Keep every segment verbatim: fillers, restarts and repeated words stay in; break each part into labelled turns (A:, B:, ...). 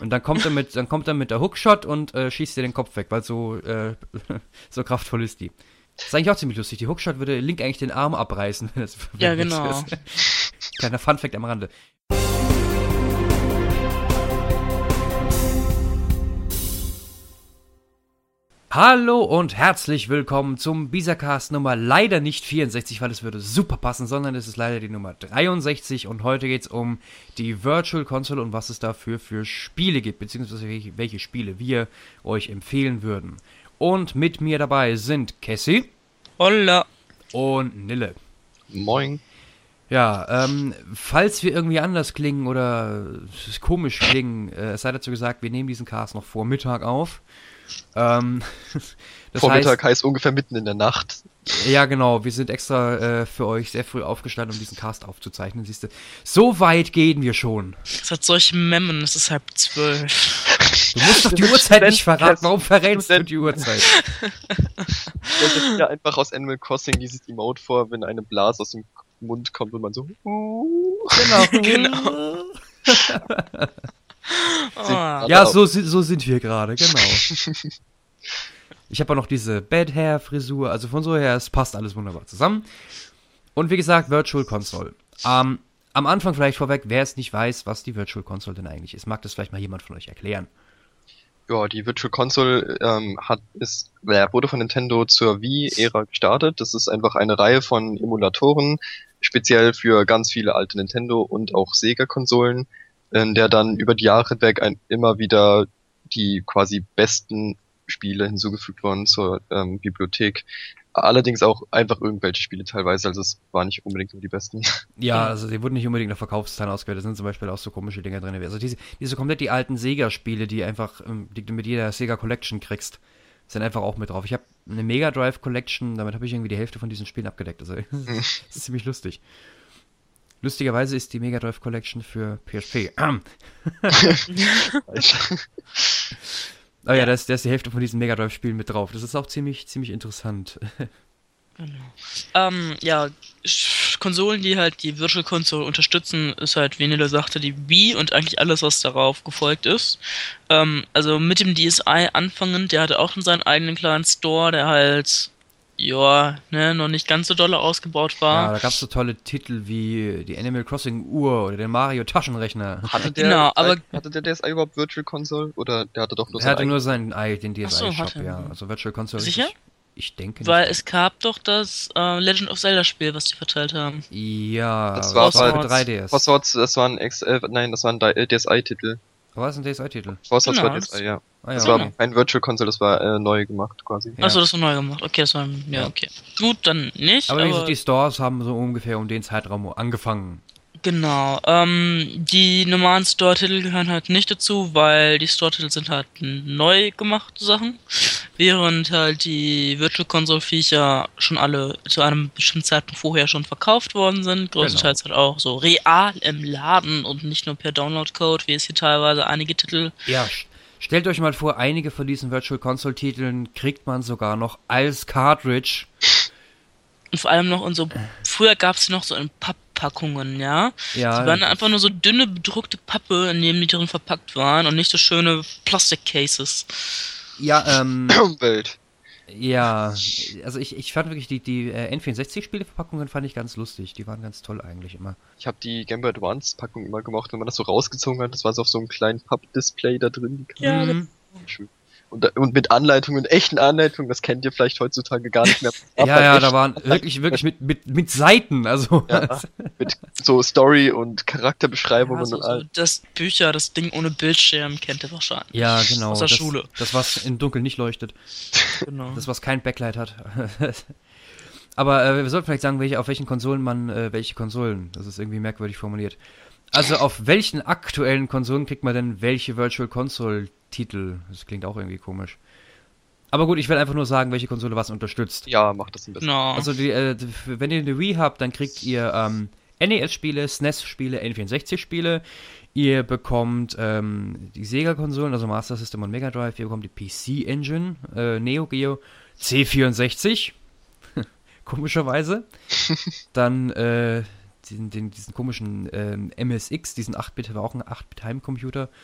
A: Und dann kommt er mit, dann kommt er mit der Hookshot und äh, schießt dir den Kopf weg, weil so, äh, so kraftvoll ist die. Das ist eigentlich auch ziemlich lustig. Die Hookshot würde Link eigentlich den Arm abreißen, wenn das
B: Ja, genau.
A: ist. Kleiner Funfact am Rande. Hallo und herzlich willkommen zum Bisacast Nummer leider nicht vierundsechzig, weil es würde super passen, sondern es ist leider die Nummer dreiundsechzig und heute geht es um die Virtual Console und was es dafür für Spiele gibt, beziehungsweise welche, welche Spiele wir euch empfehlen würden. Und mit mir dabei sind Cassie.
B: Holla.
A: Und Nille.
C: Moin.
A: Ja, ähm, falls wir irgendwie anders klingen oder komisch klingen, äh, es sei dazu gesagt, wir nehmen diesen Cast noch vor Mittag auf. Ähm, das
C: Vormittag
A: heißt,
C: heißt ungefähr mitten in der Nacht.
A: Ja, genau. Wir sind extra äh, für euch sehr früh aufgestanden, um diesen Cast aufzuzeichnen. Siehst du, so weit gehen wir schon.
B: Es hat solche Memmen, es ist halb zwölf.
A: Du musst doch die Uhrzeit nicht verraten. Warum verrätst du die Uhrzeit?
C: Stellt sich ja einfach aus Animal Crossing dieses Emote vor, wenn eine Blase aus dem Mund kommt und man so. Uh.
A: Genau.
B: Genau. Oh.
A: Ja, so, so sind wir gerade, genau. Ich habe auch noch diese Bad Hair Frisur, also von so her, es passt alles wunderbar zusammen. Und wie gesagt, Virtual Console. Ähm, am Anfang vielleicht vorweg, wer es nicht weiß, was die Virtual Console denn eigentlich ist, mag das vielleicht mal jemand von euch erklären.
C: Ja, die Virtual Console ähm, hat ist äh, wurde von Nintendo zur Wii-Ära gestartet. Das ist einfach eine Reihe von Emulatoren, speziell für ganz viele alte Nintendo- und auch Sega-Konsolen, in der dann über die Jahre hinweg ein, immer wieder die quasi besten Spiele hinzugefügt wurden zur ähm, Bibliothek. Allerdings auch einfach irgendwelche Spiele teilweise, also es waren nicht unbedingt nur die besten.
A: Ja, also die wurden nicht unbedingt nach Verkaufszahlen ausgewählt, da sind zum Beispiel auch so komische Dinger drin. Also diese, diese komplett die alten Sega-Spiele, die einfach, die du mit jeder Sega Collection kriegst, sind einfach auch mit drauf. Ich habe eine Mega Drive Collection, damit habe ich irgendwie die Hälfte von diesen Spielen abgedeckt. Also das ist ziemlich lustig. Lustigerweise ist die Mega Drive Collection für P S P. Oh ja, da ist, da ist die Hälfte von diesen Mega Drive Spielen mit drauf. Das ist auch ziemlich, ziemlich interessant.
B: Genau. Ähm, ja, Sch- Konsolen, die halt die Virtual Console unterstützen, ist halt, wie Nilo sagte, die Wii und eigentlich alles, was darauf gefolgt ist. Ähm, also mit dem D S i anfangend, der hatte auch schon seinen eigenen kleinen Store, der halt, ja, ne, noch nicht ganz so dolle ausgebaut war.
A: Ja, da gab es so tolle Titel wie die Animal Crossing Uhr oder den Mario Taschenrechner.
C: Hatte der,
B: Genau, aber-
C: hatte der D S i überhaupt Virtual Console oder der hatte doch nur
A: Er
C: seinen
A: hatte nur seinen I, den D S
B: Ach so,
A: i-Shop,
B: hat er.
A: ja. Also Virtual Console.
B: Sicher?
A: Ich, ich denke
B: Weil
A: nicht.
B: es gab doch das äh, Legend of Zelda Spiel, was die verteilt haben.
A: Ja,
C: Das war
A: für
B: halt-
A: drei D S.
C: Crosswords, das war ein Ex äh, nein, das war ein D S i-Titel.
A: War es ein D S i-Titel?
C: Crosswords
B: Genau,
C: war D S i, ja.
A: Ah,
C: Das
A: ja,
C: war
A: okay.
C: kein Virtual Console, das war äh, neu gemacht quasi.
A: Ja.
B: Achso, das war neu gemacht. Okay, das war, ja,
A: Ja.
B: okay. Gut, dann nicht,
A: Aber
B: aber,
A: wie gesagt, die Stores haben so ungefähr um den Zeitraum angefangen.
B: genau. Ähm, die normalen Store-Titel gehören halt nicht dazu, weil die Store-Titel sind halt neu gemachte Sachen, während halt die Virtual Console-Viecher schon alle zu einem bestimmten Zeitpunkt vorher schon verkauft worden sind, größtenteils halt auch so real im Laden und nicht nur per Download-Code, wie es hier teilweise einige Titel.
A: Ja, st- stellt euch mal vor, einige von diesen Virtual Console Titeln kriegt man sogar noch als Cartridge.
B: Und vor allem noch in so, früher gab es noch so in Papppackungen, ja.
A: Ja,
B: Die waren einfach nur so dünne, bedruckte Pappe, in denen die drin verpackt waren und nicht so schöne Plastic-Cases.
A: ja, ähm,
C: Umwelt.
A: ja, also ich, ich fand wirklich die, die äh, N vierundsechzig-Spieleverpackungen fand ich ganz lustig. Die waren ganz toll eigentlich immer.
C: Ich habe die Game Boy Advance Packung immer gemocht, wenn man das so rausgezogen hat. Das war so auf so einem kleinen Pappdisplay da drin. Die
B: Ja,
A: Mhm.
C: schön. Und, und mit Anleitungen, echten Anleitungen, das kennt ihr vielleicht heutzutage gar nicht mehr.
A: Ja,
C: Aber
A: ja,
C: echt,
A: da waren wirklich, wirklich mit, mit, mit Seiten, also.
C: Ja, mit so Story und Charakterbeschreibungen
B: Ja, so,
C: und
B: so
C: all.
B: das Bücher, das Ding ohne Bildschirm, kennt ihr wahrscheinlich.
A: Ja, genau.
B: Aus der
A: das,
B: Schule.
A: Das, was im Dunkeln nicht leuchtet.
B: Genau.
A: Das, was kein Backlight hat. Aber äh, wir sollten vielleicht sagen, welche, auf welchen Konsolen man, äh, welche Konsolen. Das ist irgendwie merkwürdig formuliert. Also auf welchen aktuellen Konsolen kriegt man denn welche Virtual Console Titel? Das klingt auch irgendwie komisch. Aber gut, ich will einfach nur sagen, welche Konsole was unterstützt.
C: Ja, macht das ein bisschen.
B: Genau.
A: Also die, äh, die- wenn ihr eine Wii habt, dann kriegt ihr ähm, N E S-Spiele, S N E S-Spiele, N vierundsechzig-Spiele. Ihr bekommt ähm, die Sega-Konsolen, also Master System und Mega Drive. Ihr bekommt die P C-Engine, äh, Neo Geo, C vierundsechzig. Komischerweise. Dann äh, diesen, den, diesen komischen ähm, M S X, diesen acht Bit, war auch ein acht Bit Heimcomputer.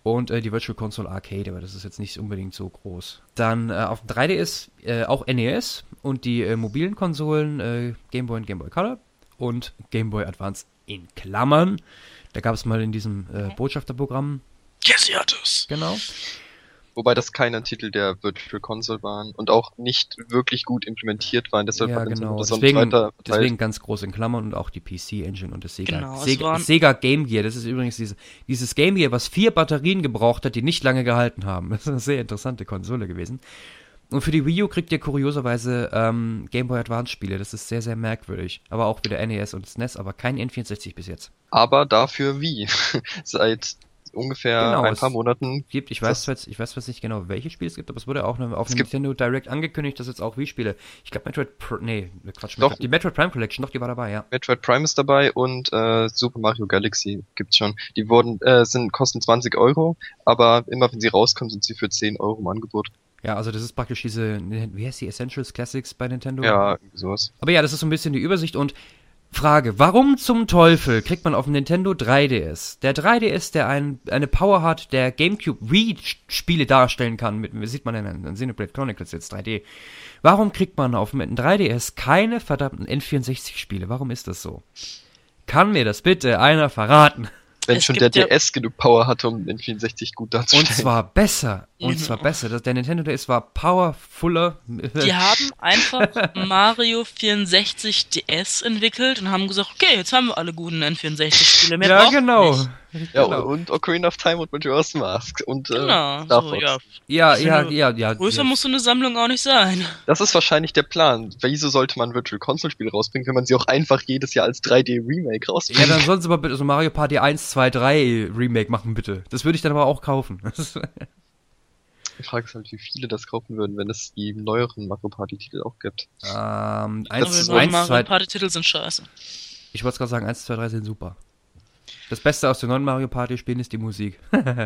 A: und äh, die Virtual Console Arcade, aber das ist jetzt nicht unbedingt so groß. Dann äh, auf dem drei D S äh, auch N E S und die äh, mobilen Konsolen äh, Game Boy und Game Boy Color und Game Boy Advance in Klammern. Da gab es mal in diesem äh, Botschafterprogramm.
B: Yes, sie hat es.
A: Genau.
C: Wobei das keine Titel der Virtual Console waren und auch nicht wirklich gut implementiert waren, deshalb
A: Ja,
C: hat Nintendo
A: genau.
C: das sonst
A: Deswegen,
C: weiter verteilt.
A: deswegen ganz groß in Klammern und auch die P C-Engine und das Sega,
B: Genau, es
A: Sega,
B: waren-
A: Sega Game Gear. Das ist übrigens diese, dieses Game Gear, was vier Batterien gebraucht hat, die nicht lange gehalten haben. Das ist eine sehr interessante Konsole gewesen. Und für die Wii U kriegt ihr kurioserweise ähm, Game Boy Advance Spiele. Das ist sehr, sehr merkwürdig. Aber auch wieder N E S und S N E S, aber kein N vierundsechzig bis jetzt.
C: Aber dafür Wii. Seit ungefähr
A: Genau,
C: ein
A: es
C: paar Monaten.
A: Gibt, ich
C: Das-
A: weiß zwar jetzt, ich weiß zwar nicht genau, welche Spiele es gibt, aber es wurde auch auf
C: Es
A: dem
C: gibt-
A: Nintendo Direct angekündigt, dass jetzt auch Wii-Spiele. Ich glaube Metroid Pr nee, Quatsch,
C: Doch.
A: Metroid, die Metroid Prime Collection, doch, die war dabei, ja.
C: Metroid Prime ist dabei und äh, Super Mario Galaxy gibt's schon. Die wurden äh, sind kosten zwanzig Euro, aber immer wenn sie rauskommen, sind sie für zehn Euro im Angebot.
A: Ja, also das ist praktisch diese, wie heißt die, Essentials Classics bei Nintendo?
C: Ja, irgendwie sowas.
A: Aber ja, das ist so ein bisschen die Übersicht und Frage, warum zum Teufel kriegt man auf dem Nintendo drei D S? Der drei D S, der ein, eine Power hat, der GameCube Wii-Spiele darstellen kann, mit, wie sieht man denn an Xenoblade Chronicles jetzt drei D? Warum kriegt man auf dem drei D S keine verdammten N vierundsechzig-Spiele? Warum ist das so? Kann mir das bitte einer verraten?
C: Wenn
B: Es
C: schon der
B: gibt ja-
C: D S genug Power hatte, um den vierundsechzig gut darzustellen.
A: Und zwar besser. Und
B: Genau.
A: zwar besser. Das, der Nintendo D S war powerfuller.
B: Die haben einfach Mario vierundsechzig D S entwickelt und haben gesagt, okay, jetzt haben wir alle guten N vierundsechzig-Spiele. Mehr
A: Ja,
B: brauchen wir
A: genau.
B: nicht.
C: Ja,
A: genau.
C: und Ocarina of Time und Majora's Mask und äh,
B: Genau,
C: Star
B: so,
C: Fox.
B: ja.
A: Ja,
B: Ich
A: ja,
B: finde,
A: ja, ja.
B: Größer
A: ja.
B: muss so eine Sammlung auch nicht sein.
C: Das ist wahrscheinlich der Plan. Wieso sollte man Virtual Console Spiele rausbringen, wenn man sie auch einfach jedes Jahr als drei D Remake
A: Ja,
C: rausbringt?
A: dann sollen sie mal bitte so Mario Party eins, zwei, drei Remake machen, bitte. Das würde ich dann aber auch kaufen.
C: Die Frage ist halt, wie viele das kaufen würden, wenn es die neueren Mario Party Titel auch gibt.
A: ähm,
C: Das
B: Aber
A: eins,
C: ist
B: neue
A: eins,
B: Mario
A: zwei,
B: Party-Titel sind scheiße.
A: ich wollte gerade sagen, eins, zwei, drei sind super. Das Beste aus den neuen Mario Party Spielen ist die Musik.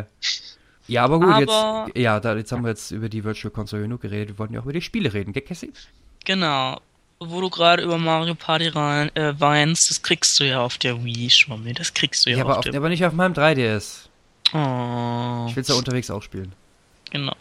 A: Ja, aber gut,
B: Aber-
A: jetzt, ja, da, jetzt haben wir jetzt über die Virtual Console genug geredet. Wir wollten ja auch über die Spiele reden, gell, Cassie?
B: Genau. Wo du gerade über Mario Party rein, äh, weinst, das kriegst du ja auf der Wii schon. Das kriegst du ja,
A: Ja, aber,
B: auf
A: auf,
B: der
A: aber nicht auf meinem drei D S.
B: Oh,
A: Ich will es ja unterwegs auch spielen.
B: genau.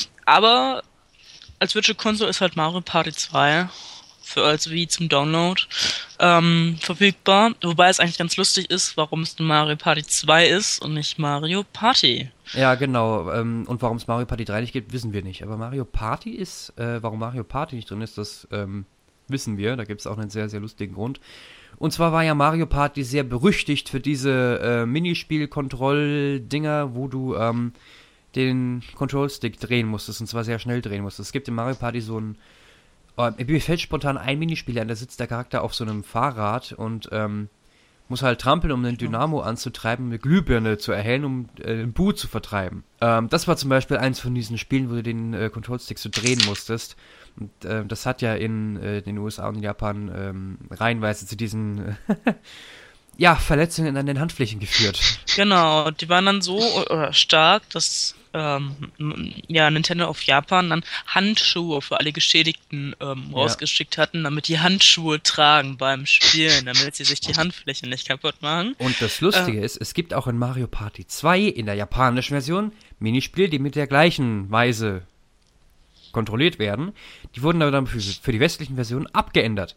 B: Aber als Virtual Console ist halt Mario Party zwei für als Wii zum Download ähm, verfügbar. Wobei es eigentlich ganz lustig ist, warum es ein Mario Party zwei ist und nicht Mario Party.
A: Ja, genau. Ähm, und warum es Mario Party drei nicht gibt, wissen wir nicht. Aber Mario Party ist, äh, warum Mario Party nicht drin ist, das ähm, wissen wir. Da gibt es auch einen sehr, sehr lustigen Grund. Und zwar war ja Mario Party sehr berüchtigt für diese äh, Minispiel-Kontroll-Dinger, wo du ähm, den Control-Stick drehen musstest, und zwar sehr schnell drehen musstest. Es gibt in Mario Party so ein, oh, mir fällt spontan ein Minispiel an, da sitzt der Charakter auf so einem Fahrrad und ähm, muss halt trampeln, um den Dynamo anzutreiben, eine Glühbirne zu erhellen, um äh, den Bu zu vertreiben. Ähm, das war zum Beispiel eins von diesen Spielen, wo du den äh, Control-Stick so drehen musstest. Und äh, das hat ja in äh, den U S A und in Japan ähm, reihenweise zu diesen äh, ja, Verletzungen an den Handflächen geführt.
B: Genau, die waren dann so oder stark, dass ähm, n- ja, Nintendo auf Japan dann Handschuhe für alle Geschädigten ähm,
A: Ja.
B: rausgeschickt hatten, damit die Handschuhe tragen beim Spielen, damit sie sich die Handfläche nicht kaputt machen.
A: Und das Lustige ist, es gibt auch in Mario Party zwei in der japanischen Version Minispiele, die mit der gleichen Weise kontrolliert werden. Die wurden aber dann für, für die westlichen Versionen abgeändert.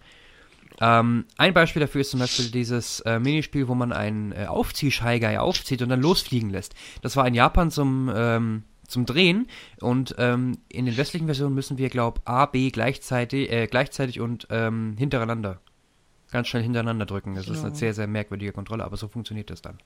A: Ähm, ein Beispiel dafür ist zum Beispiel dieses äh, Minispiel, wo man einen äh, Aufziehscheigeil aufzieht und dann losfliegen lässt. Das war in Japan zum, ähm, zum Drehen und ähm, in den westlichen Versionen müssen wir, glaub, A, B gleichzeitig, äh, gleichzeitig und ähm, hintereinander. Ganz schnell hintereinander drücken. Das ist
B: Genau.
A: eine sehr, sehr merkwürdige Kontrolle, aber so funktioniert das dann.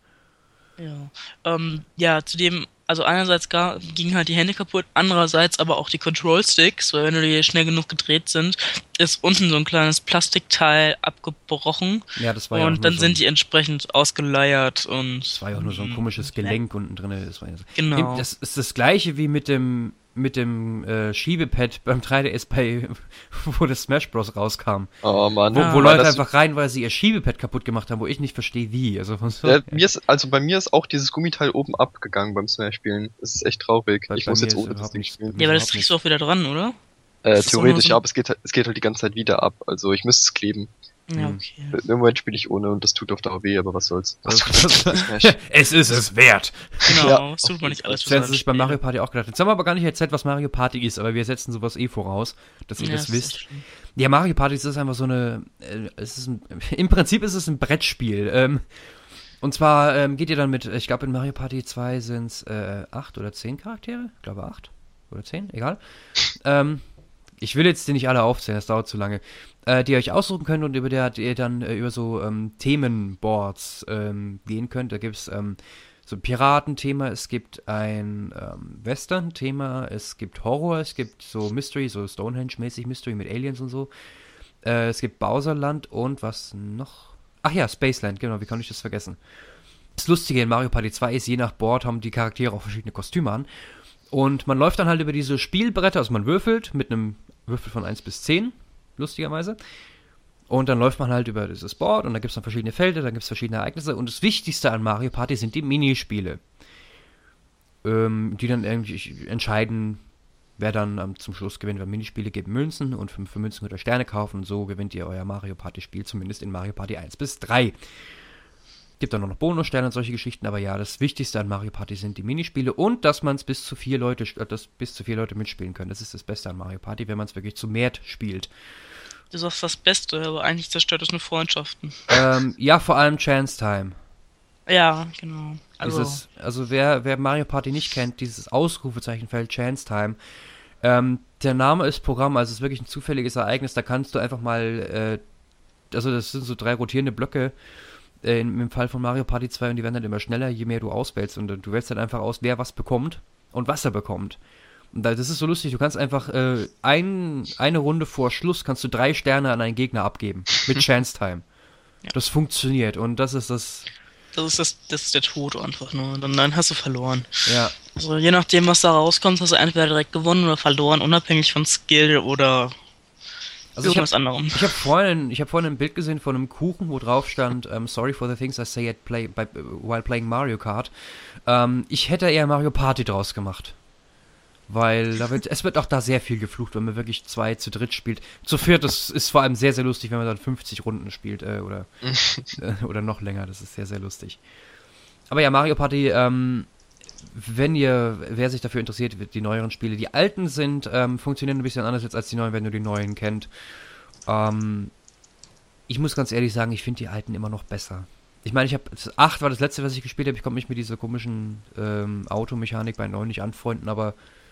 B: Ja, ähm, ja, zudem, also einerseits gar, gingen halt die Hände kaputt, andererseits aber auch die Control-Sticks, weil wenn die schnell genug gedreht sind, ist unten so ein kleines Plastikteil abgebrochen
A: Ja, das war ja auch
B: und
A: nur
B: dann
A: so
B: sind
A: ein,
B: die entsprechend ausgeleiert und...
A: das war ja auch nur so ein komisches Gelenk unten drin. Das, war ja so-
B: Genau.
A: Das ist das gleiche wie mit dem mit dem äh, Schiebepad beim drei D S bei, wo das Smash Bros. Rauskam.
C: Oh Mann.
A: Wo,
B: Ah.
A: wo
C: Weil
A: Leute
C: das-
A: einfach rein, weil sie ihr Schiebepad kaputt gemacht haben, wo ich nicht verstehe, wie. Also, von so,
C: Ja, mir ist, also bei mir ist auch dieses Gummiteil oben abgegangen beim Smash-Spielen. Das ist echt traurig.
A: Bei-
C: Ich
A: bei
C: muss
A: mir
C: jetzt
A: ist
C: ohne das
A: überhaupt
C: Ding
A: nichts-
C: spielen.
B: Ja, aber das
A: überhaupt
B: kriegst du auch wieder dran, oder?
C: Äh,
B: das ist doch nur
C: theoretisch,
B: so-
C: ja, aber es geht, halt- es geht halt die ganze Zeit wieder ab. Also ich müsste es kleben.
B: Ja,
A: Hm.
B: okay.
C: Im Moment spiele ich ohne und das tut auf Dauer weh, aber was soll's. Was
A: Es ist es wert.
B: Genau,
C: Ja.
B: das tut man nicht alles
A: Das
B: für
A: hätten
B: seine
A: sie sich bei
B: Spiele.
A: Mario Party auch gedacht. Jetzt haben wir aber gar nicht erzählt, was Mario Party ist, aber wir setzen sowas eh voraus, dass ihr
B: Ja,
A: das
B: ist
A: wisst.
B: echt schlimm.
A: Ja, Mario Party ist einfach so eine, äh, es ist ein, im Prinzip ist es ein Brettspiel. Ähm, und zwar ähm, geht ihr dann mit, ich glaube in Mario Party zwei sind es äh, acht oder zehn Charaktere, ich glaube acht oder zehn, egal. Ähm, ich will jetzt die nicht alle aufzählen, das dauert zu lange. Äh, die ihr euch aussuchen könnt und über der die ihr dann äh, über so ähm, Themenboards ähm, gehen könnt. Da gibt es ähm, so ein Piratenthema, es gibt ein ähm, Western-Thema, es gibt Horror, es gibt so Mystery, so Stonehenge-mäßig Mystery mit Aliens und so. Äh, es gibt Bowserland und was noch? Ach ja, Spaceland, genau, wie kann ich das vergessen? Das Lustige in Mario Party zwei ist, je nach Board haben die Charaktere auch verschiedene Kostüme an. Und man läuft dann halt über diese Spielbretter, also man würfelt mit einem Würfel von eins bis zehn, lustigerweise. Und dann läuft man halt über dieses Board und da gibt es dann verschiedene Felder, da gibt es verschiedene Ereignisse. Und das Wichtigste an Mario Party sind die Minispiele, ähm, die dann irgendwie entscheiden, wer dann ähm, zum Schluss gewinnt. Weil Minispiele geben Münzen und für, für Münzen könnt ihr Sterne kaufen und so gewinnt ihr euer Mario Party Spiel, zumindest in Mario Party eins bis drei. Gibt dann noch Bonussterne und solche Geschichten, aber ja, das Wichtigste an Mario Party sind die Minispiele und dass man es bis zu vier Leute, äh, dass bis zu vier Leute mitspielen können. Das ist das Beste an Mario Party, wenn man es wirklich zu mehr spielt.
B: Du sagst das Beste, aber eigentlich zerstört es nur Freundschaften.
A: Ähm, ja, vor allem Chance Time.
B: Ja, genau. Also,
A: Dieses, also wer, wer Mario Party nicht kennt, dieses Ausrufezeichenfeld Chance Time. Ähm, der Name ist Programm, also es ist wirklich ein zufälliges Ereignis, da kannst du einfach mal, äh, also das sind so drei rotierende Blöcke, äh, im, im Fall von Mario Party zwei und die werden dann immer schneller, je mehr du auswählst und äh, du wählst dann einfach aus, wer was bekommt und was er bekommt. Und da, das ist so lustig, du kannst einfach äh, ein, eine Runde vor Schluss kannst du drei Sterne an einen Gegner abgeben, mit Chance Time.
B: Ja.
A: Das funktioniert und das ist das,
B: das ist das, das ist der Tod einfach nur. Dann, dann hast du verloren.
A: ja.
B: Also je nachdem, was da rauskommt, hast du entweder direkt gewonnen oder verloren, unabhängig von Skill oder
A: Also ich
B: irgendwas
A: habe
B: anderem.
A: ich hab vorhin, ich hab vorhin ein Bild gesehen von einem Kuchen, wo drauf stand, um, sorry for the things I say at play, by, while playing Mario Kart. Ähm, ich hätte eher Mario Party draus gemacht. Weil da wird, es wird auch da sehr viel geflucht, wenn man wirklich zwei zu dritt spielt. Zu viert, das ist vor allem sehr, sehr lustig, wenn man dann fünfzig Runden spielt, äh, oder, äh, oder noch länger, das ist sehr, sehr lustig. Aber ja, Mario Party, ähm, wenn ihr, wer sich dafür interessiert, die neueren Spiele, die alten sind, ähm, funktionieren ein bisschen anders jetzt als die neuen, wenn du die neuen kennt. Ähm, ich muss ganz ehrlich sagen, ich finde die alten immer noch besser. Ich meine, ich habe, acht war das letzte, was ich gespielt habe, ich konnte mich mit dieser komischen ähm, Automechanik bei neun nicht anfreunden, aber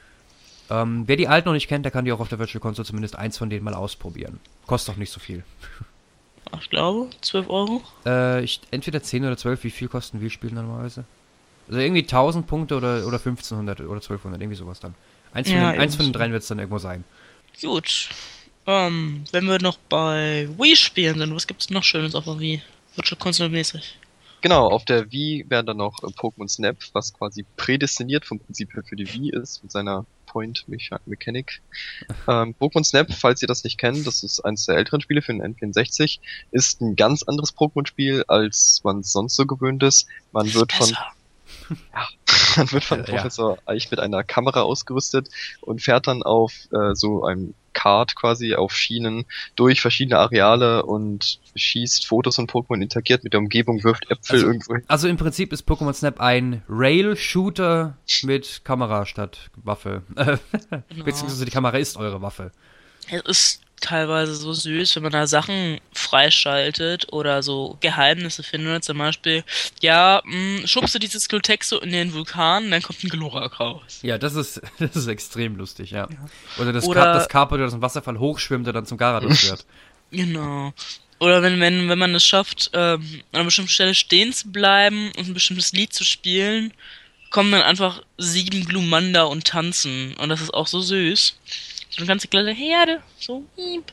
A: ähm, wer die alten noch nicht kennt, der kann die auch auf der Virtual Console zumindest eins von denen mal ausprobieren. Kostet auch nicht so viel.
B: Ich glaube, zwölf Euro.
A: Äh, ich, entweder zehn oder zwölf, wie viel kosten Wii-Spiele normalerweise? Also irgendwie tausend Punkte oder, oder fünfzehnhundert oder zwölfhundert, irgendwie sowas dann. Eins von,
B: Ja,
A: den, eins von den
B: irgendwie
A: dreien wird es dann irgendwo sein.
B: Gut. Ähm, wenn wir noch bei Wii spielen sind, was gibt's noch Schönes auf der Wii? Virtual Console mäßig.
C: Genau, auf der Wii wäre dann noch äh, Pokémon Snap, was quasi prädestiniert vom Prinzip her für die Wii ist, mit seiner Point-Mechanik. Ähm, Pokémon Snap, falls ihr das nicht kennt, das ist eines der älteren Spiele für den N vierundsechzig, ist ein ganz anderes Pokémon-Spiel, als man sonst so gewöhnt ist. Man wird von
B: Besser.
C: Ja, man wird von
A: Ja.
C: Professor Eich mit einer Kamera ausgerüstet und fährt dann auf äh, so einem Kart quasi auf Schienen durch verschiedene Areale und schießt Fotos von Pokémon, interagiert mit der Umgebung, wirft Äpfel
A: Also-
C: irgendwo hin.
A: Also im Prinzip ist Pokémon Snap ein Rail-Shooter mit Kamera statt Waffe.
B: Genau.
A: Beziehungsweise die Kamera ist eure Waffe.
B: Es ist teilweise so süß, wenn man da Sachen freischaltet oder so Geheimnisse findet. Zum Beispiel, ja, mh, schubst du dieses Glutexo in den Vulkan, dann kommt ein Glurak raus.
A: Ja, das ist, das ist extrem lustig, ja. Oder das,
B: Oder-
A: Ka das Carpe, das im Wasserfall hochschwimmt und dann zum Garados wird.
B: Genau. Oder wenn, wenn, wenn man es schafft, ähm, an einer bestimmten Stelle stehen zu bleiben und ein bestimmtes Lied zu spielen, kommen dann einfach sieben Glumanda und tanzen. Und das ist auch so süß. So eine ganze kleine Herde. So, hiep.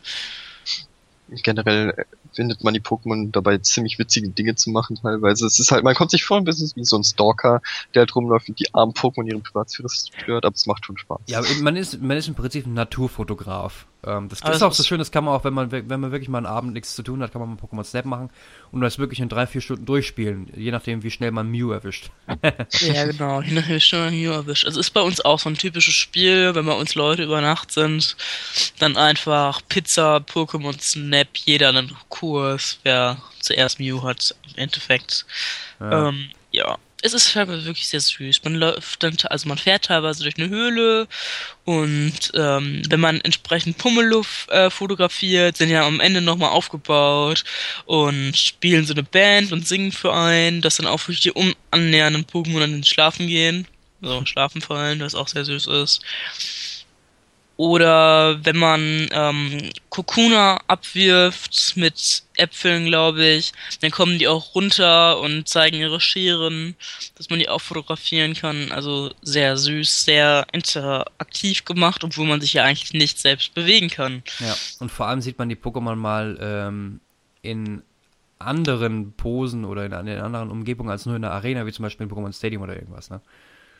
C: Generell äh, findet man die Pokémon dabei ziemlich witzige Dinge zu machen teilweise. Es ist halt, man kommt sich vor ein bisschen wie so ein Stalker, der halt rumläuft und die armen Pokémon ihren Privatsphäre stört, aber es macht schon Spaß.
A: Ja, aber man ist, man ist im Prinzip ein Naturfotograf. Ähm, das
B: Aber
A: ist
B: es
A: auch so
B: ist-
A: schön, das kann man auch, wenn man, wir- wenn man wirklich mal einen Abend nichts zu tun hat, kann man mal Pokémon Snap machen und das wirklich in drei, vier Stunden durchspielen, je nachdem, wie schnell man Mew erwischt.
B: Ja, genau, je nachdem, wie schnell man hier erwischt. Also ist bei uns auch so ein typisches Spiel, wenn bei uns Leute über Nacht sind, dann einfach Pizza, Pokémon Snap, jeder einen Kurs, wer zuerst Mew hat, im Endeffekt.
A: Ja.
B: Ähm, ja, es ist teilweise wirklich sehr süß. Man läuft dann, also man fährt teilweise durch eine Höhle und ähm, wenn man entsprechend Pummeluff äh, fotografiert, sind ja am Ende nochmal aufgebaut und spielen so eine Band und singen für einen, dass dann auch wirklich die um annähernden Pokémon dann schlafen gehen, also schlafen fallen, was auch sehr süß ist. Oder wenn man ähm, Kokuna abwirft mit Äpfeln, glaube ich, dann kommen die auch runter und zeigen ihre Scheren, dass man die auch fotografieren kann. Also sehr süß, sehr interaktiv gemacht, obwohl man sich ja eigentlich nicht selbst bewegen kann.
A: Ja, und vor allem sieht man die Pokémon mal ähm, in anderen Posen oder in, in anderen Umgebungen als nur in der Arena, wie zum Beispiel in Pokémon Stadium oder irgendwas, ne?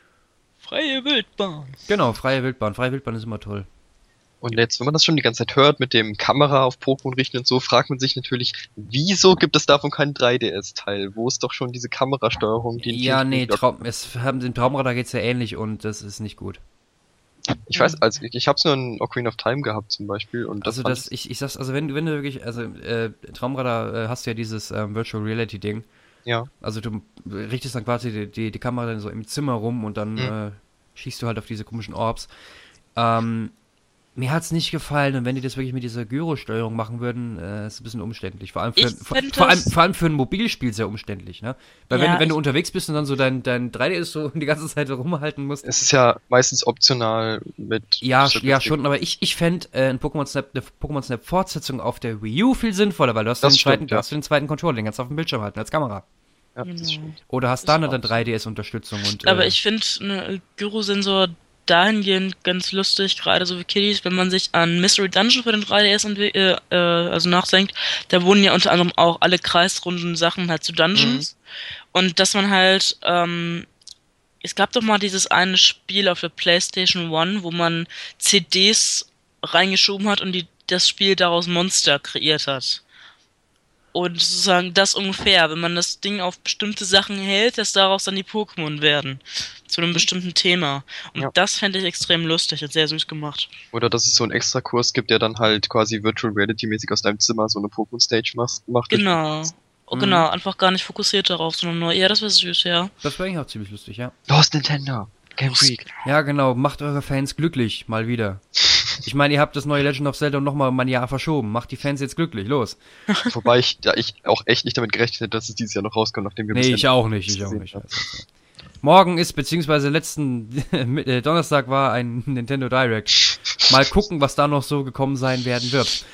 B: Freie Wildbahn.
A: Genau, freie Wildbahn. Freie Wildbahn ist immer toll.
C: Und jetzt, wenn man das schon die ganze Zeit hört mit dem Kamera auf Pokémon richten und so, fragt man sich natürlich, wieso gibt es davon keinen drei D S-Teil? Wo ist doch schon diese Kamerasteuerung, die in
A: Ja,
C: vielen
A: nee,
C: Spielen-
A: Traum, es haben den Traumradar geht's ja ähnlich und das ist nicht gut.
C: Ich weiß, also ich, ich hab's nur in Ocarina of Time gehabt zum Beispiel und das
A: Also
C: fand
A: das, ich, ich sag's, also wenn, du- wenn du wirklich, also äh, Traumradar äh, hast du ja dieses ähm, Virtual Reality Ding.
C: ja.
A: Also du richtest dann quasi die, die, die Kamera dann so im Zimmer rum und dann
C: Mhm.
A: äh, schießt du halt auf diese komischen Orbs. Ähm, mir hat's nicht gefallen und wenn die das wirklich mit dieser Gyro-Steuerung machen würden, äh, ist es ein bisschen umständlich. Vor allem für,
B: Ich
A: vor,
B: fänd
A: vor, allem,
B: das-
A: vor allem für ein Mobilspiel sehr umständlich, ne? Weil
B: Ja,
A: wenn, wenn du
B: ich-
A: unterwegs bist und dann so dein, dein drei D S so die ganze Zeit rumhalten musst.
C: Es ist ja meistens optional mit...
A: Ja,
C: so-
A: ja schon, aber ich, ich fände äh, ein Pokémon Snap, eine Pokémon Snap Fortsetzung auf der Wii U viel sinnvoller, weil du hast,
C: Das
A: den, zweiten,
C: stimmt,
A: du
C: ja.
A: hast den zweiten Controller, den kannst du auf dem Bildschirm halten als Kamera.
C: Ja, das
B: Genau.
C: stimmt.
A: Oder hast
B: Ist
A: da eine
B: auch
A: dann
B: so.
A: drei D S-Unterstützung und
B: Aber
A: äh,
B: ich finde eine Gyrosensor dahingehend ganz lustig, gerade so wie Kiddies, wenn man sich an Mystery Dungeon für den drei D S entwi- äh, äh, also nachdenkt, da wurden ja unter anderem auch alle kreisrunden Sachen halt zu Dungeons. Und dass man halt, ähm, es gab doch mal dieses eine Spiel auf der PlayStation One, wo man C Ds reingeschoben hat und die, das Spiel daraus Monster kreiert hat. Und sozusagen das ungefähr, wenn man das Ding auf bestimmte Sachen hält, dass daraus dann die Pokémon werden. Zu einem bestimmten Thema. Und
C: Ja.
B: das fände ich extrem lustig und sehr süß gemacht.
C: Oder dass es so einen extra Kurs gibt, der dann halt quasi Virtual Reality mäßig aus deinem Zimmer so eine Pokémon Stage macht. macht
B: Genau. Oh,
A: Mhm.
B: genau, einfach gar nicht fokussiert darauf, sondern nur, ja, das wäre süß, ja.
A: das wäre eigentlich auch ziemlich lustig, ja.
C: Los Nintendo! Game Freak!
A: Ja, genau, macht eure Fans glücklich, mal wieder. Ich meine, ihr habt das neue Legend of Zelda nochmal um ein Jahr verschoben. Macht die Fans jetzt glücklich, los.
C: Wobei ich, ja, ich auch echt nicht damit gerechnet hätte, dass es dieses Jahr noch rauskommt, nachdem wir
A: Nee,
C: bisher
A: ich auch nicht, ich
C: nichts
A: auch
C: gesehen
A: nicht.
C: haben.
A: Also, morgen ist, beziehungsweise letzten äh, Donnerstag war ein Nintendo Direct. Mal gucken, was da noch so gekommen sein werden wird.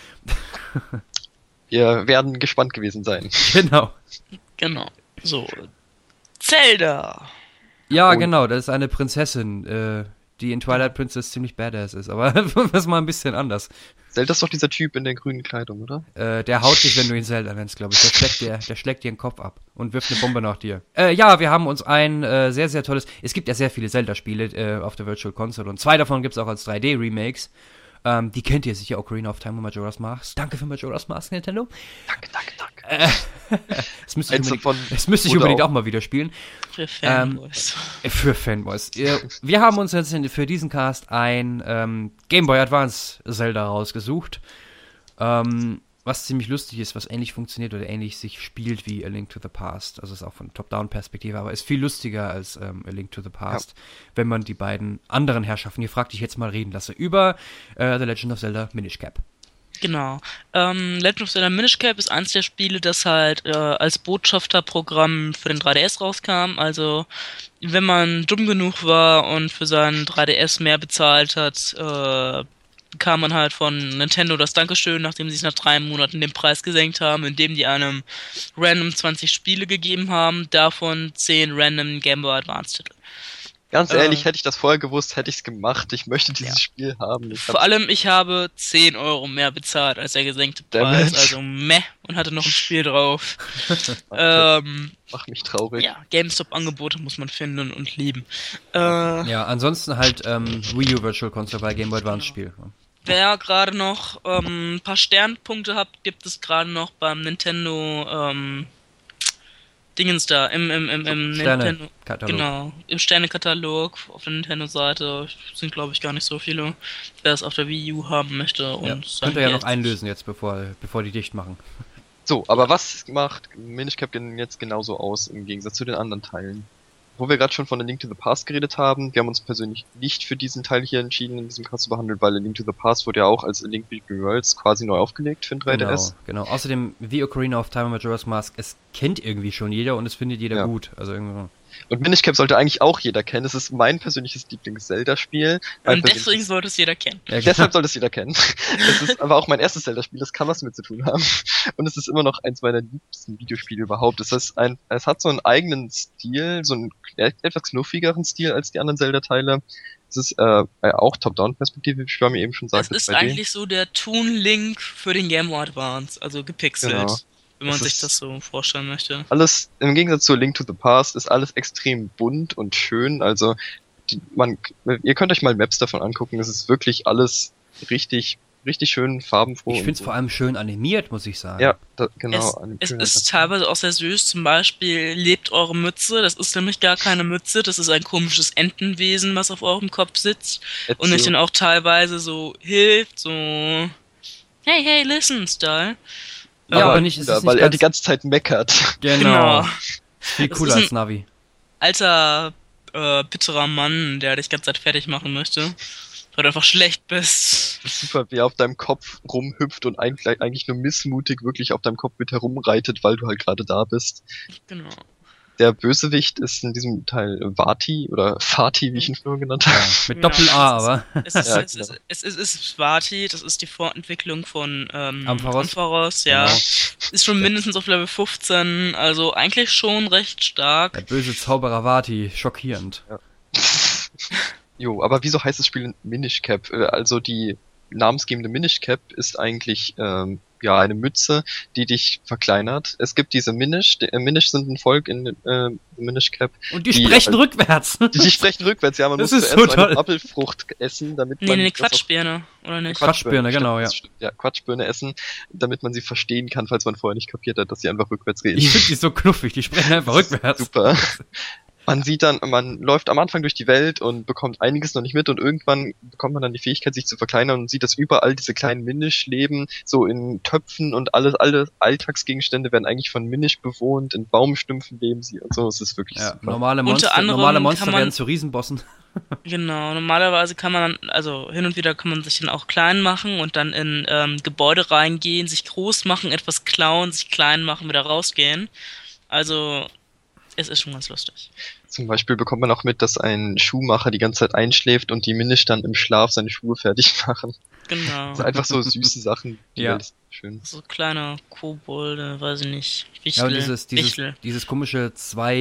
C: Wir werden gespannt gewesen sein.
A: Genau.
B: Genau. So. Zelda!
A: Ja,
C: Und-
A: genau, das ist eine Prinzessin, äh, die in Twilight Princess ziemlich badass ist, aber das ist mal ein bisschen anders.
C: Zelda ist doch dieser Typ in der grünen Kleidung, oder?
A: Äh, der haut dich, wenn du ihn Zelda nennst, glaube ich. Der schlägt dir, der schlägt dir den Kopf ab und wirft eine Bombe nach dir. Äh, ja, wir haben uns ein äh, sehr, sehr tolles... Es gibt ja sehr viele Zelda-Spiele äh, auf der Virtual Console und zwei davon gibt es auch als drei D-Remakes. Ähm, die kennt ihr sicher, Ocarina of Time und Majora's Mask. Danke für Majora's Mask, Nintendo.
C: Danke, danke, danke.
A: Äh, das müsste ich
C: Eins
A: unbedingt,
C: davon
A: das müsste ich
C: wurde
A: unbedingt
C: auch-
A: auch mal wieder spielen.
B: Für Fanboys.
A: Äh, Für Fanboys. Äh, Wir haben uns jetzt in- für diesen Cast ein ähm, Game Boy Advance Zelda rausgesucht. Ähm, was ziemlich lustig ist, was ähnlich funktioniert oder ähnlich sich spielt wie A Link to the Past. Also ist auch von Top-Down-Perspektive, aber ist viel lustiger als ähm, A Link to the Past, wenn man die beiden anderen Herrschaften, hier frag dich jetzt mal reden lasse, über äh, The Legend of Zelda Minish Cap.
B: Genau. Ähm, Legend of Zelda Minish Cap ist eins der Spiele, das halt äh, als Botschafterprogramm für den drei D S rauskam. Also, wenn man dumm genug war und für seinen drei D S mehr bezahlt hat, äh, bekam man halt von Nintendo das Dankeschön, nachdem sie es nach drei Monaten den Preis gesenkt haben, indem die einem random zwanzig Spiele gegeben haben, davon zehn random Game Boy Advance Titel.
C: Ganz
B: Äh.
C: ehrlich, hätte ich das vorher gewusst, hätte ich es gemacht. Ich möchte dieses
B: Ja.
C: Spiel haben. Ich
B: Vor allem, ich habe zehn Euro mehr bezahlt als der gesenkte
C: Damn
B: Preis,
C: it.
B: also meh, und hatte noch ein Spiel drauf.
C: hab,
B: ähm,
C: mach mich traurig.
B: ja, GameStop-Angebote muss man finden und lieben. Äh,
A: Ja, ansonsten halt ähm, Wii U Virtual Console bei Game Boy Advance Spiel.
B: wer gerade noch ähm, ein paar Sternpunkte hat, gibt es gerade noch beim Nintendo ähm, Dingens da, im, im, im, im Nintendo, genau, im Sternekatalog auf der Nintendo-Seite sind, glaube ich, gar nicht so viele, wer es auf der Wii U haben möchte. Und
A: ja, könnt ihr ja noch einlösen jetzt, bevor, bevor die dicht machen.
C: So, aber was macht Minish Cap jetzt genauso aus im Gegensatz zu den anderen Teilen? Wo wir gerade schon von A Link to the Past geredet haben, wir haben uns persönlich nicht für diesen Teil hier entschieden, in diesem Cast zu behandeln, weil A Link to the Past wurde ja auch als A Link Between Worlds quasi neu aufgelegt für den drei D S.
A: Genau, genau. Außerdem, wie Ocarina of Time und Majora's Mask, es kennt irgendwie schon jeder und es findet jeder ja. gut. Also irgendwie.
C: Und Minish Cap sollte eigentlich auch jeder kennen. Es ist mein persönliches Lieblings-Zelda-Spiel.
B: Und deswegen sollte es jeder kennen.
C: Ja, deshalb sollte es jeder kennen. Es ist aber auch mein erstes Zelda-Spiel, das kann was mit zu tun haben. Und es ist immer noch eins meiner liebsten Videospiele überhaupt. Es ist ein, es hat so einen eigenen Stil, so einen etwas knuffigeren Stil als die anderen Zelda-Teile. Es ist äh, auch Top-Down-Perspektive, wie Schwami eben schon sagte.
B: Es ist eigentlich so der Toon Link für den Game Boy Advance, also gepixelt. Genau. Wenn man das sich das so vorstellen möchte.
C: Alles, im Gegensatz zu Link to the Past, ist alles extrem bunt und schön. Also, die, man, ihr könnt euch mal Maps davon angucken. Es ist wirklich alles richtig, richtig schön farbenfroh.
A: Ich finde es so. vor allem schön animiert, muss ich sagen.
C: Ja, da, genau.
B: Es, es ist teilweise auch sehr süß. Zum Beispiel lebt eure Mütze. Das ist nämlich gar keine Mütze. Das ist ein komisches Entenwesen, was auf eurem Kopf sitzt. Erzähl. Und euch dann auch teilweise so hilft, so hey, hey, listen, Style.
C: Ja, aber, aber nicht, ist ja, weil er die ganze Zeit meckert.
A: Genau. genau. Viel cooler als Navi.
B: Alter, äh, bitterer Mann, der dich die ganze Zeit fertig machen möchte, weil du einfach schlecht bist.
C: Super, wie er auf deinem Kopf rumhüpft und eigentlich nur missmutig wirklich auf deinem Kopf mit herumreitet, weil du halt gerade da bist.
B: Genau.
C: Der Bösewicht ist in diesem Teil Vaati oder Fati, wie ich ihn früher genannt habe. Ja,
A: mit Doppel-A, aber.
B: Es ist, ja, es, ist, es, ist, es ist Vaati, das ist die Fortentwicklung von ähm, Ampharos. Ampharos, ja. Genau. Ist schon mindestens auf Level fünfzehn, also eigentlich schon recht stark.
A: Der böse Zauberer Vaati, schockierend.
C: Ja. Jo, aber wieso heißt das Spiel Minish Cap? Also die namensgebende Minish Cap ist eigentlich ähm, ja eine Mütze, die dich verkleinert. Es gibt diese Minish, die, äh, Minish sind ein Volk in äh, Minish Cap.
A: Und die, die sprechen äh, rückwärts.
C: Die, die sprechen rückwärts, ja, man
A: das
C: muss
A: ist
C: zuerst
A: so
C: eine Apfelfrucht essen, damit
B: nee,
C: man...
B: Nee, eine Quatschbirne, oder nicht?
A: Quatschbirne, genau, ja.
C: Ja, Quatschbirne essen, damit man sie verstehen kann, falls man vorher nicht kapiert hat, dass sie einfach rückwärts reden.
A: Ich finde die so knuffig, die sprechen einfach rückwärts.
C: Super. Man sieht dann, man läuft am Anfang durch die Welt und bekommt einiges noch nicht mit und irgendwann bekommt man dann die Fähigkeit, sich zu verkleinern und sieht, dass überall diese kleinen Minish leben, so in Töpfen und alles, alle Alltagsgegenstände werden eigentlich von Minish bewohnt, in Baumstümpfen leben sie und so, es ist wirklich
A: ja,
C: super.
A: Normale Monster, normale Monster werden zu Riesenbossen.
B: Genau, normalerweise kann man dann, also hin und wieder kann man sich dann auch klein machen und dann in ähm, Gebäude reingehen, sich groß machen, etwas klauen, sich klein machen, wieder rausgehen. Also, es ist schon ganz lustig.
C: Zum Beispiel bekommt man auch mit, dass ein Schuhmacher die ganze Zeit einschläft und die Minish dann im Schlaf seine Schuhe fertig machen.
B: Genau.
C: Also einfach so süße Sachen. Die
A: ja.
C: Schön.
B: So kleine Kobolde, weiß ich nicht. Wichtel,
A: ja, dieses, dieses, dieses komische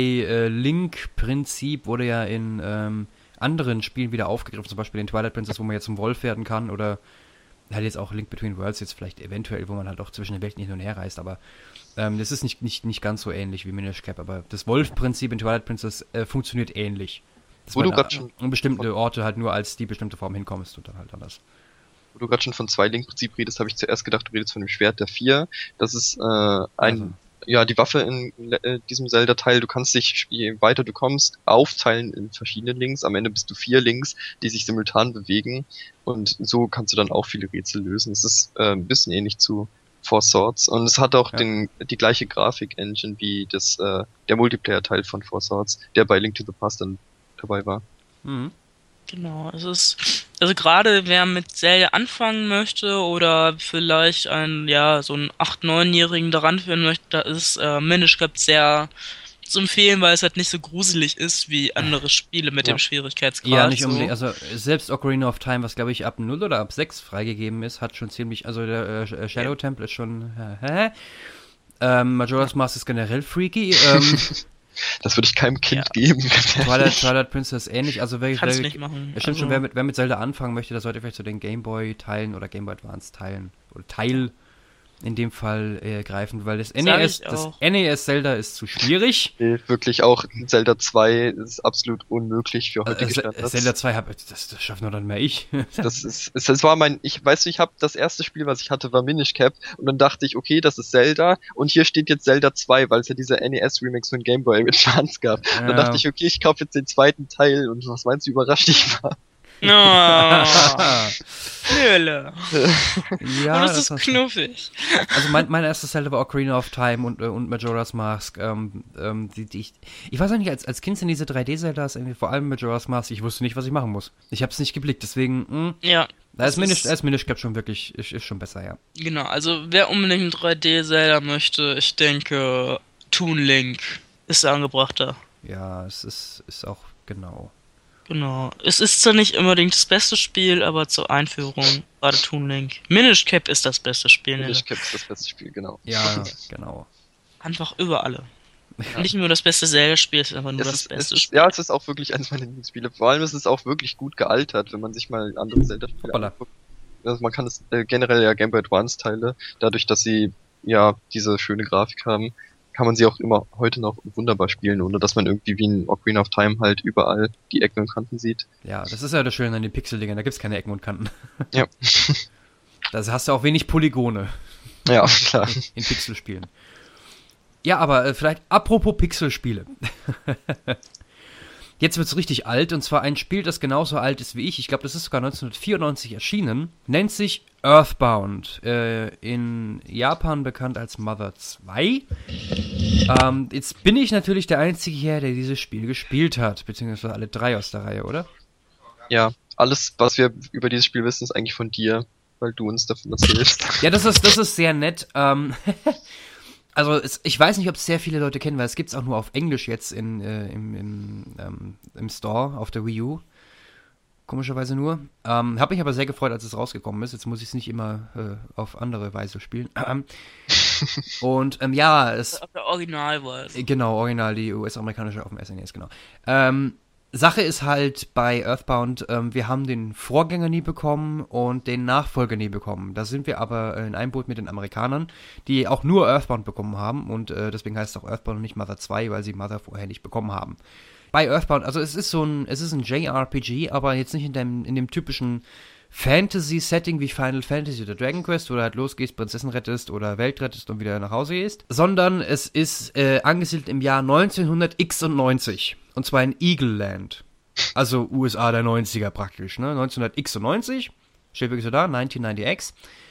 A: Zwei-Link-Prinzip wurde ja in ähm, anderen Spielen wieder aufgegriffen, zum Beispiel in Twilight Princess, wo man jetzt zum Wolf werden kann, oder halt jetzt auch Link Between Worlds jetzt vielleicht eventuell, wo man halt auch zwischen den Welten hin und her reist, aber ähm, das ist nicht, nicht, nicht ganz so ähnlich wie Minish Cap, aber das Wolf-Prinzip in Twilight Princess äh, funktioniert ähnlich. Dass
C: wo du
A: gerade
C: schon
A: an bestimmte Orte halt nur als die bestimmte Form hinkommst und dann halt anders.
C: Wo du gerade schon von Zwei-Link-Prinzip redest, habe ich zuerst gedacht, du redest von dem Schwert der Vier. Das ist äh, ein, also. ja, die Waffe in äh, diesem Zelda-Teil. Du kannst dich, je weiter du kommst, aufteilen in verschiedene Links. Am Ende bist du vier Links, die sich simultan bewegen. Und so kannst du dann auch viele Rätsel lösen. Es ist äh, ein bisschen ähnlich zu Four Swords. Und es hat auch ja. den die gleiche Grafik-Engine wie das äh, der Multiplayer-Teil von Four Swords, der bei Link to the Past dann dabei war.
A: Mhm.
B: Genau, es ist, also gerade wer mit Zelda anfangen möchte oder vielleicht einen, ja, so einen acht-, neunjährigen daran führen möchte, da ist äh, Minish Cap sehr zu empfehlen, weil es halt nicht so gruselig ist wie andere Spiele mit ja. dem Schwierigkeitsgrad.
A: Ja, nicht unbedingt, so. Also selbst Ocarina of Time, was glaube ich ab null oder ab sechs freigegeben ist, hat schon ziemlich, also der äh, Shadow ja. Temple ist schon, hä? Ähm, Majora's Mask ist generell freaky, ähm,
C: das würde ich keinem Kind
B: ja.
C: geben.
A: Twilight, Twilight Princess ähnlich, also wer,
B: Kannst
A: wer,
B: nicht machen.
A: Ja, stimmt
B: also.
A: schon, wer mit, wer mit Zelda anfangen möchte, der sollte vielleicht so den Game Boy teilen oder Game Boy Advance teilen oder Teil in dem Fall äh, greifen, weil das
B: Sag
A: N E S,
B: ich
A: das
B: auch.
A: N E S Zelda ist zu schwierig.
C: Nee, wirklich auch Zelda zwei ist absolut unmöglich für
A: Äh,
C: heutige
A: Ze-
C: Standards.
A: Zelda zwei, hab, das, das schafft nur dann mehr ich.
C: Das ist, es, es war mein, ich weiß, ich habe das erste Spiel, was ich hatte, war Minish Cap und dann dachte ich, okay, das ist Zelda und hier steht jetzt Zelda zwei, weil es ja diese N E S Remix von Game Boy Advance gab.
A: Ja.
C: Dann dachte ich, okay, ich kaufe jetzt den zweiten Teil und was meinst du, wie überrascht ich war?
B: Oh, Nöle.
A: ja,
B: Und das ist
A: war-
B: knuffig.
A: Also mein, mein erstes Zelda war Ocarina of Time und, äh, und Majora's Mask. Ähm, ähm, die, die ich, ich weiß auch nicht, als, als Kind sind diese drei D-Zeldas, irgendwie vor allem Majora's Mask, ich wusste nicht, was ich machen muss. Ich habe es nicht geblickt, deswegen, mh,
B: Ja,
A: da ist
B: Das
A: Minish,
B: ist-
A: da ist Minish Cap schon wirklich, ist, ist schon besser, ja.
B: genau. Also wer unbedingt ein drei D-Zelda möchte, ich denke, Toon Link ist der angebrachter.
A: Ja, es ist, ist auch, genau.
B: Genau. Es ist zwar nicht unbedingt das beste Spiel, aber zur Einführung gerade Toon Link. Minish Cap ist das beste Spiel.
C: Minish
B: Nele.
C: Cap ist das beste Spiel, genau.
A: Ja, genau.
B: Einfach über alle. Nicht nur das beste Zelda-Spiel, es ist einfach nur
C: Es
B: das
C: ist, es
B: beste
C: ist,
B: Spiel.
C: ja, es ist auch wirklich eines meiner Lieblingsspiele. Vor allem ist es auch wirklich gut gealtert, wenn man sich mal andere Zelda-Spiele
A: Hoppala.
C: anguckt. Also man kann es äh, generell ja Game Boy Advance Teile, dadurch, dass sie ja diese schöne Grafik haben, kann man sie auch immer heute noch wunderbar spielen, ohne dass man irgendwie wie in Ocarina of Time halt überall die Ecken und Kanten sieht.
A: Ja, das ist ja das Schöne an den Pixel-Dingern, da gibt's keine Ecken und Kanten.
C: Ja.
A: Da hast du auch wenig Polygone
C: Ja, klar.
A: in Pixelspielen. Ja, aber äh, vielleicht apropos Pixelspiele. Jetzt wird's richtig alt, und zwar ein Spiel, das genauso alt ist wie ich. Ich glaube, das ist sogar neunzehnhundertvierundneunzig erschienen. Nennt sich Earthbound. Äh, in Japan bekannt als Mother zwei. Ähm, jetzt bin ich natürlich der Einzige hier, der dieses Spiel gespielt hat. Beziehungsweise alle drei aus der Reihe, oder?
C: Ja, alles, was wir über dieses Spiel wissen, ist eigentlich von dir, weil du uns davon erzählst.
A: Ja, das ist, das ist sehr nett. Ähm, also es, ich weiß nicht, ob es sehr viele Leute kennen, weil es gibt es auch nur auf Englisch jetzt in, äh, im, im, ähm, im Store auf der Wii U. Komischerweise nur. Ähm, hab mich aber sehr gefreut, als es rausgekommen ist. Jetzt muss ich es nicht immer äh, auf andere Weise spielen. Ähm, und ähm, ja, es...
B: Auf der Originalweise.
A: Genau, original, die U S-amerikanische auf dem S N E S, genau. Ähm, Sache ist halt bei Earthbound, ähm, wir haben den Vorgänger nie bekommen und den Nachfolger nie bekommen. Da sind wir aber in einem Boot mit den Amerikanern, die auch nur Earthbound bekommen haben, und äh, deswegen heißt es auch Earthbound und nicht Mother zwei, weil sie Mother vorher nicht bekommen haben. Bei Earthbound, also es ist so ein, es ist ein J R P G, aber jetzt nicht in dem, in dem typischen Fantasy-Setting wie Final Fantasy oder Dragon Quest, wo du halt losgehst, Prinzessin rettest oder Welt rettest und wieder nach Hause gehst, sondern es ist äh, angesiedelt im Jahr neunzehnhundertneunundachtzig, und zwar in Eagle Land, also U S A der neunziger praktisch, ne? neunzehnhundertneunundachtzig, steht wirklich so da, neunzehnhundertneunzig,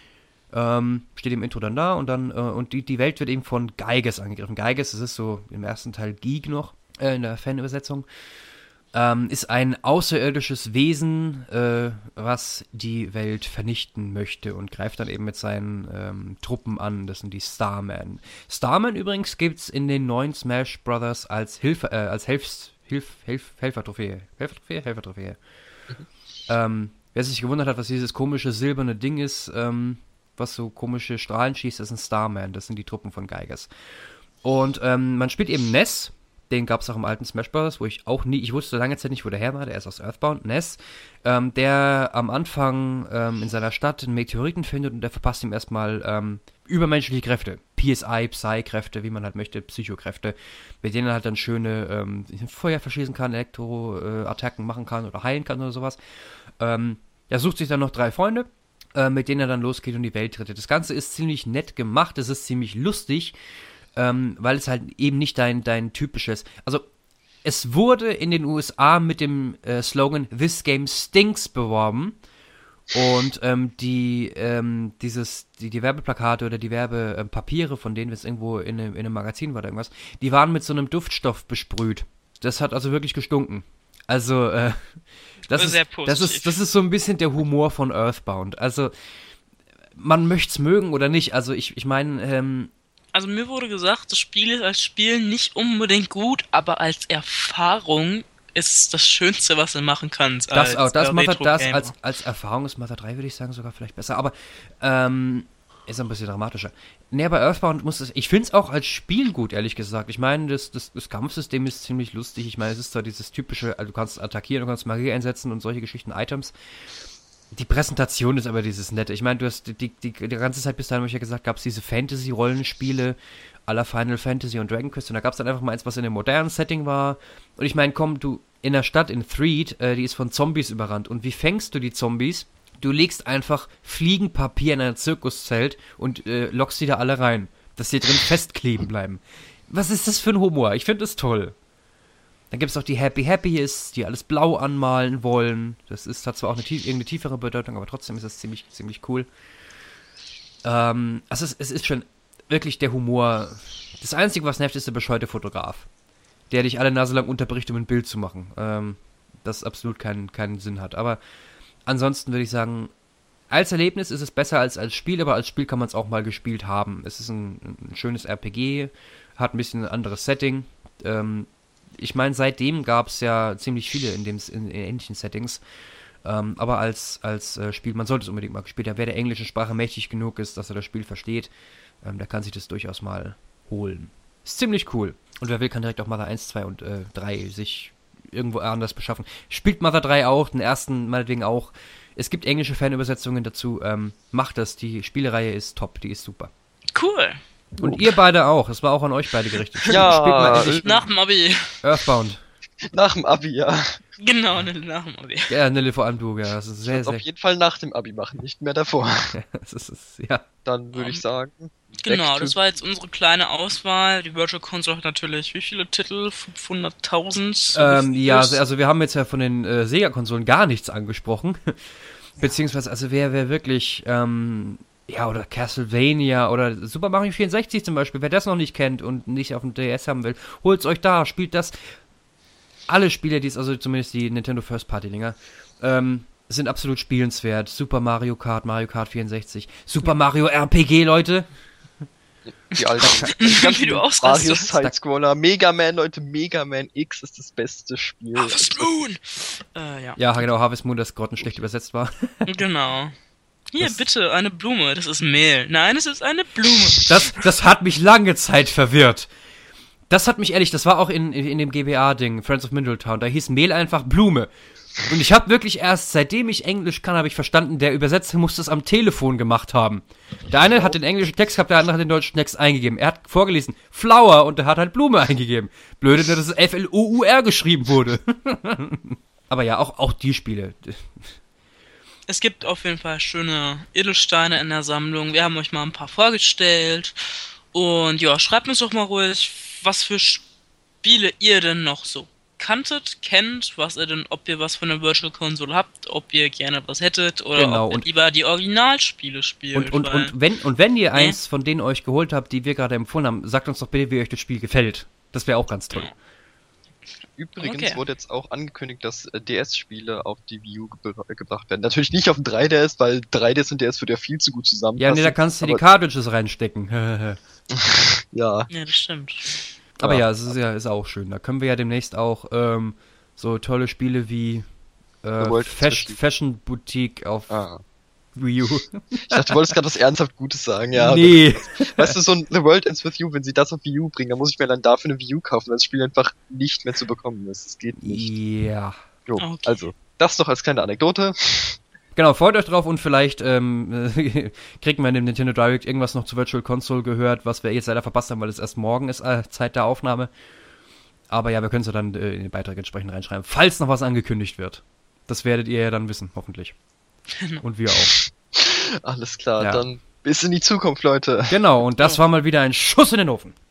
A: ähm, steht im Intro dann da, und dann, äh, und die, die Welt wird eben von Gyges angegriffen. Gyges, das ist so im ersten Teil Geek noch, äh, in der Fanübersetzung. Ähm, ist ein außerirdisches Wesen, äh, was die Welt vernichten möchte, und greift dann eben mit seinen ähm, Truppen an. Das sind die Starmen. Starmen übrigens gibt's in den neuen Smash Brothers als Hilfe, äh, als Helfs, Hilf, Hilf, Helfertrophäe. Helfertrophäe? Helfertrophäe. Mhm. Ähm, wer sich gewundert hat, was dieses komische silberne Ding ist, ähm, was so komische Strahlen schießt, das ist ein Starman. Das sind die Truppen von Gyges. Und ähm, man spielt eben Ness. Den gab es auch im alten Smash Bros., wo ich auch nie, ich wusste lange Zeit nicht, wo der her war, der ist aus Earthbound, Ness, ähm, der am Anfang ähm, in seiner Stadt einen Meteoriten findet, und der verpasst ihm erstmal ähm, übermenschliche Kräfte, P S I, Psy-Kräfte, wie man halt möchte, Psychokräfte, mit denen er halt dann schöne ähm, Feuer verschießen kann, Elektro-Attacken äh, machen kann oder heilen kann oder sowas. Ähm, er sucht sich dann noch drei Freunde, äh, mit denen er dann losgeht und die Welt rettet. Das Ganze ist ziemlich nett gemacht, es ist ziemlich lustig, Ähm, weil es halt eben nicht dein, dein typisches, also es wurde in den U S A mit dem äh, Slogan This Game Stinks beworben, und ähm, die, ähm, dieses, die, die Werbeplakate oder die Werbepapiere von denen, wenn es irgendwo in einem, in einem Magazin war oder irgendwas, die waren mit so einem Duftstoff besprüht. Das hat also wirklich gestunken. Also, äh, das, ist,
B: Sehr
A: das, ist, das ist so ein bisschen der Humor von Earthbound. Also, man möchte es mögen oder nicht. Also, ich, ich meine, ähm,
B: Also mir wurde gesagt, das Spiel ist als Spiel nicht unbedingt gut, aber als Erfahrung ist es das Schönste, was du machen kannst.
A: Das, auch, das
B: äh,
A: Mother, das
B: Retro-Gamer.
A: als, als Erfahrung ist Mother drei, würde ich sagen, sogar vielleicht besser. Aber ähm, ist ein bisschen dramatischer. Nee, bei Earthbound muss es. Ich finde es auch als Spiel gut, ehrlich gesagt. Ich meine, das, das, das Kampfsystem ist ziemlich lustig. Ich meine, es ist zwar dieses typische, also du kannst attackieren, du kannst Magie einsetzen und solche Geschichten, Items. Die Präsentation ist aber dieses Nette. Ich meine, du hast die, die, die ganze Zeit bis dahin, habe ich ja gesagt, gab es diese Fantasy-Rollenspiele à la Final Fantasy und Dragon Quest und da gab es dann einfach mal eins, was in einem modernen Setting war. Und ich meine, komm, du, in der Stadt, in Threed, äh, die ist von Zombies überrannt. Und wie fängst du die Zombies? Du legst einfach Fliegenpapier in ein Zirkuszelt und äh, lockst die da alle rein, dass die drin festkleben bleiben. Was ist das für ein Humor? Ich finde das toll. Dann gibt es auch die Happy Happyists, die alles blau anmalen wollen. Das ist, hat zwar auch eine, tief, irgendeine tiefere Bedeutung, aber trotzdem ist das ziemlich, ziemlich cool. Ähm, also es, es ist schon wirklich der Humor. Das Einzige, was nervt, ist der bescheuerte Fotograf, der dich alle Nase lang unterbricht, um ein Bild zu machen. Ähm, das absolut keinen, keinen Sinn hat. Aber ansonsten würde ich sagen, als Erlebnis ist es besser als als Spiel, aber als Spiel kann man es auch mal gespielt haben. Es ist ein, ein schönes R P G, hat ein bisschen ein anderes Setting. Ähm, ich meine, seitdem gab es ja ziemlich viele in, dem, in, in ähnlichen Settings. Ähm, aber als, als äh, Spiel, man sollte es unbedingt mal gespielt haben. Wer der englischen Sprache mächtig genug ist, dass er das Spiel versteht, ähm, der kann sich das durchaus mal holen. Ist ziemlich cool. Und wer will, kann direkt auch Mother eins, zwei und äh, drei sich irgendwo anders beschaffen. Spielt Mother drei auch, den ersten meinetwegen auch. Es gibt englische Fanübersetzungen dazu. Ähm, macht das, die Spielereihe ist top, die ist super.
B: Cool.
A: Und oh. Ihr beide auch, das war auch an euch beide gerichtet.
C: Ja,
A: Spielt mal endlich
B: Nach dem Abi.
A: Earthbound.
C: Nach dem Abi, ja.
B: Genau, nach dem Abi.
A: Ja, Nille, vor allem du, ja. Das ist sehr,
C: ich
A: sehr...
C: auf jeden Fall nach dem Abi machen, nicht mehr davor.
A: das ist, ist, ja.
C: Dann würde um, ich sagen...
B: Genau, das war jetzt unsere kleine Auswahl. Die Virtual Console hat natürlich wie viele Titel? fünfhunderttausend?
A: Ähm, ja, also wir haben jetzt ja von den äh, Sega-Konsolen gar nichts angesprochen. Beziehungsweise, also wer, wer wirklich... Ähm, ja, oder Castlevania oder Super Mario vierundsechzig zum Beispiel, wer das noch nicht kennt und nicht auf dem D S haben will, holt's euch da, spielt das. Alle Spiele, die es, also zumindest die Nintendo First-Party-Dinger, ähm, sind absolut spielenswert. Super Mario Kart, Mario Kart vierundsechzig, Super Mario R P G, Leute.
C: Die alten,
B: wie du
C: Mario Sidescroller, Mega Man, Leute, Mega Man X ist das beste Spiel.
B: Harvest Moon! Äh, ja.
A: ja, genau, Harvest Moon, das grottenschlecht übersetzt war.
B: Genau. Hier,
A: das,
B: bitte, eine Blume. Das ist Mehl. Nein, es ist eine Blume.
A: Das, das hat mich lange Zeit verwirrt. Das hat mich ehrlich, das war auch in, in, in dem G B A-Ding, Friends of Middletown, da hieß Mehl einfach Blume. Und ich habe wirklich erst, seitdem ich Englisch kann, habe ich verstanden, der Übersetzer muss das am Telefon gemacht haben. Der eine hat den englischen Text gehabt, der andere hat den deutschen Text eingegeben. Er hat vorgelesen, Flower, und der hat halt Blume eingegeben. Blöde, dass es F L O U R geschrieben wurde. Aber ja, auch, auch die Spiele...
B: Es gibt auf jeden Fall schöne Edelsteine in der Sammlung. Wir haben euch mal ein paar vorgestellt. Und ja, schreibt uns doch mal ruhig, was für Spiele ihr denn noch so kanntet, kennt, was ihr denn, ob ihr was von der Virtual Console habt, ob ihr gerne was hättet oder
A: genau,
B: ob ihr
A: und
B: lieber die Originalspiele spielt.
A: Und, und,
B: weil,
A: und, wenn, und wenn ihr
B: nee.
A: eins von denen euch geholt habt, die wir gerade empfohlen haben, sagt uns doch bitte, wie euch das Spiel gefällt. Das wäre auch ganz toll.
C: Übrigens
B: okay.
C: wurde jetzt auch angekündigt, dass äh, D S-Spiele auf die Wii U ge gebracht werden. Natürlich nicht auf dem drei D S, weil drei D S und D S würde ja viel zu gut zusammenpassen.
A: Ja, nee, da kannst du die Cartridges reinstecken.
C: ja.
B: Ja, das stimmt.
A: Aber
C: ja,
A: ja, es ist ja ist auch schön. Da können wir ja demnächst auch ähm, so tolle Spiele wie äh, Fashion, Fashion Boutique auf ah. Wii U.
C: Ich dachte, du wolltest gerade was ernsthaft Gutes sagen, ja.
A: Nee.
C: Das, weißt du, so ein The World Ends With You, wenn sie das auf Wii U bringen, dann muss ich mir dann dafür eine Wii U kaufen, weil das Spiel einfach nicht mehr zu bekommen ist. Das geht nicht.
A: Ja.
C: Jo,
B: okay.
C: Also, das noch als kleine Anekdote.
A: Genau, freut euch drauf und vielleicht ähm, kriegen wir in dem Nintendo Direct irgendwas noch zur Virtual Console gehört, was wir jetzt leider verpasst haben, weil es erst morgen ist, äh, Zeit der Aufnahme. Aber ja, wir können es ja dann äh, in den Beitrag entsprechend reinschreiben, falls noch was angekündigt wird. Das werdet ihr ja dann wissen, hoffentlich. Und wir auch.
C: Alles klar,
A: ja.
C: Dann bis in die Zukunft, Leute.
A: Genau, und das war mal wieder ein Schuss in den Ofen.